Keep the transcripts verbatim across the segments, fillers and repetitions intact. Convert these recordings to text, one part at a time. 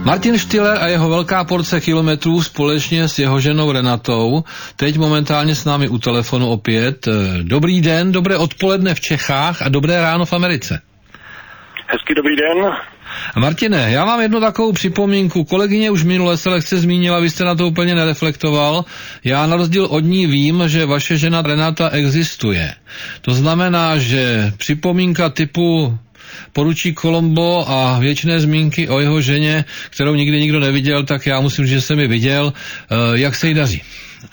Martin Štiller a jeho velká porce kilometrů společně s jeho ženou Renatou, teď momentálně s námi u telefonu opět. Dobrý den, dobré odpoledne v Čechách a dobré ráno v Americe. Hezký dobrý den. Martine, já mám jednu takovou připomínku. Kolegyně už minule se lehce zmínila, vy jste na to úplně nereflektoval. Já na rozdíl od ní vím, že vaše žena Renata existuje. To znamená, že připomínka typu poručík Colombo a věčné zmínky o jeho ženě, kterou nikdy nikdo neviděl, tak já musím říct, že jsem ji viděl. Jak se jí daří?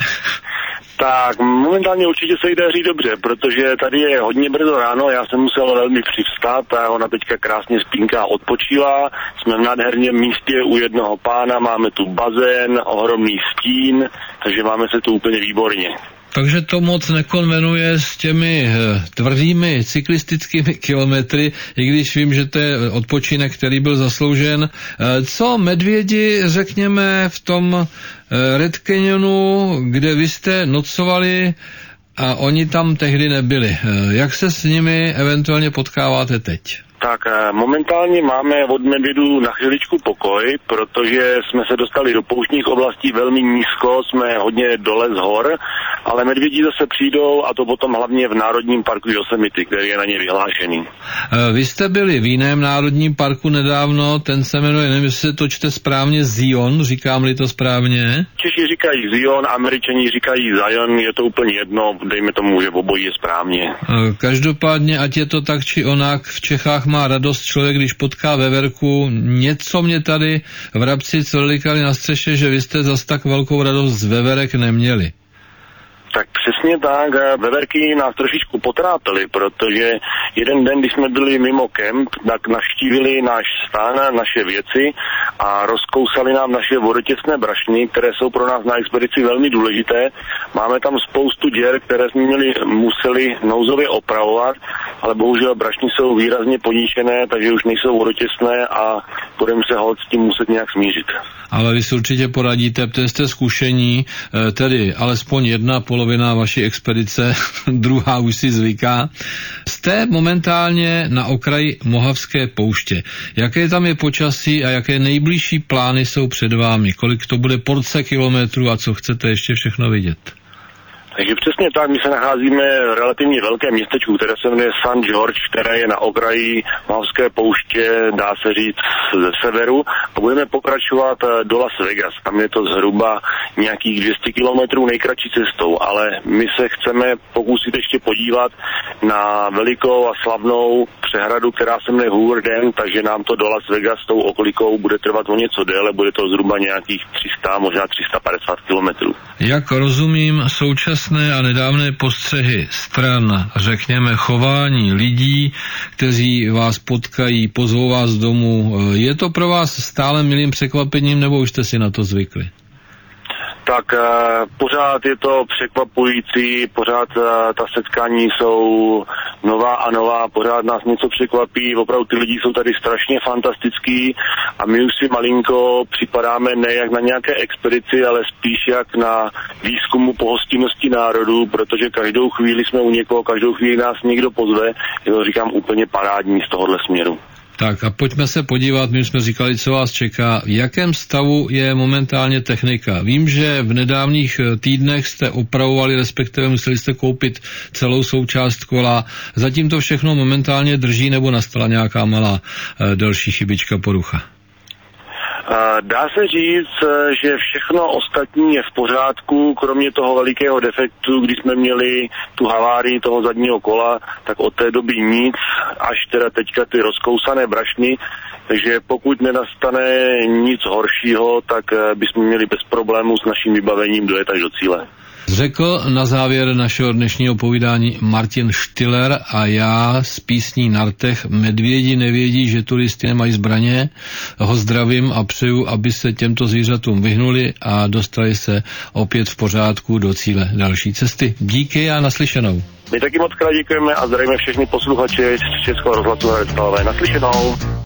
Tak momentálně určitě se jí daří dobře, protože tady je hodně brzo ráno, já jsem musel velmi přivstát a ona teďka krásně spínká a odpočívá. Jsme v nádherném místě u jednoho pána, máme tu bazén, ohromný stín, takže máme se tu úplně výborně. Takže to moc nekonvenuje s těmi tvrdými cyklistickými kilometry, i když vím, že to je odpočinek, který byl zasloužen. Co medvědi, řekněme, v tom Red Canyonu, kde vy jste nocovali a oni tam tehdy nebyli. Jak se s nimi eventuálně potkáváte teď? Tak momentálně máme od medvědů na chviličku pokoj, protože jsme se dostali do pouštních oblastí velmi nízko, jsme hodně dole z hor, ale medvědi zase přijdou a to potom hlavně v Národním parku Yosemite, který je na ně vyhlášený. Vy jste byli v jiném národním parku nedávno, ten se jmenuje, nevím, jestli se to čte správně, Zion, říkám-li to správně? Češi říkají Zion, Američani říkají Zion, je to úplně jedno, dejme tomu, že obojí je správně. Každopádně, ať je to tak či onak, v Čechách má radost člověk, když potká veverku. Něco mě tady vrabci celikali na střeše, že vy jste zas tak velkou radost z veverek neměli. Tak přesně tak, veverky nás trošičku potrápily, protože jeden den, když jsme byli mimo kemp, tak navštívili náš stán, naše věci a rozkousali nám naše vodotěsné brašny, které jsou pro nás na expedici velmi důležité. Máme tam spoustu děr, které jsme měli, museli nouzově opravovat, ale bohužel brašny jsou výrazně poníčené, takže už nejsou vodotěsné a budeme se holt s tím muset nějak smířit. Ale vy si určitě poradíte, protože jste zkušení, tedy alespoň jedna polovina vaší expedice, druhá už si zvyká. Jste momentálně na okraji Mohavské pouště. Jaké tam je počasí a jaké nejbližší plány jsou před vámi? Kolik to bude porce kilometrů a co chcete ještě všechno vidět? Takže přesně tak, my se nacházíme v relativně velkém městečku, které se jmenuje Saint George, které je na okraji Mohavské pouště, dá se říct, ze severu a budeme pokračovat do Las Vegas. Tam je to zhruba nějakých dvě stě kilometrů nejkratší cestou, ale my se chceme pokusit ještě podívat na velikou a slavnou přehradu, která se jmenuje Hoover Dam, takže nám to do Las Vegas s tou okolikou bude trvat o něco déle, bude to zhruba nějakých tři sta, možná tři sta padesát kilometrů. Jak rozumím, současně a nedávné postřehy stran, řekněme, chování lidí, kteří vás potkají, pozvou vás domů. Je to pro vás stále milým překvapením, nebo už jste si na to zvykli? Tak uh, pořád je to překvapující, pořád uh, ta setkání jsou nová a nová, pořád nás něco překvapí, opravdu ty lidi jsou tady strašně fantastický a my už si malinko připadáme ne jak na nějaké expedici, ale spíš jak na výzkumu pohostinnosti národů, protože každou chvíli jsme u někoho, každou chvíli nás někdo pozve, je to říkám úplně parádní z tohohle směru. Tak a pojďme se podívat, my jsme říkali, co vás čeká. V jakém stavu je momentálně technika? Vím, že v nedávných týdnech jste opravovali, respektive museli jste koupit celou součást kola. Zatím to všechno momentálně drží, nebo nastala nějaká malá další chybička, porucha? Dá se říct, že všechno ostatní je v pořádku, kromě toho velikého defektu, kdy jsme měli tu havárii toho zadního kola, tak od té doby nic, až teda teďka ty rozkousané brašny, takže pokud nenastane nic horšího, tak bychom měli bez problémů s naším vybavením dojet až do cíle. Řekl na závěr našeho dnešního povídání Martin Štiller a já z písní Nartech Medvědi nevědí, že turisti nemají zbraně. Ho zdravím a přeju, aby se těmto zvířatům vyhnuli a dostali se opět v pořádku do cíle další cesty. Díky a naslyšenou. My taky moc krát děkujeme a zdravíme všechny posluchače z Českého rozhlasu Hradec Králové. Naslyšenou.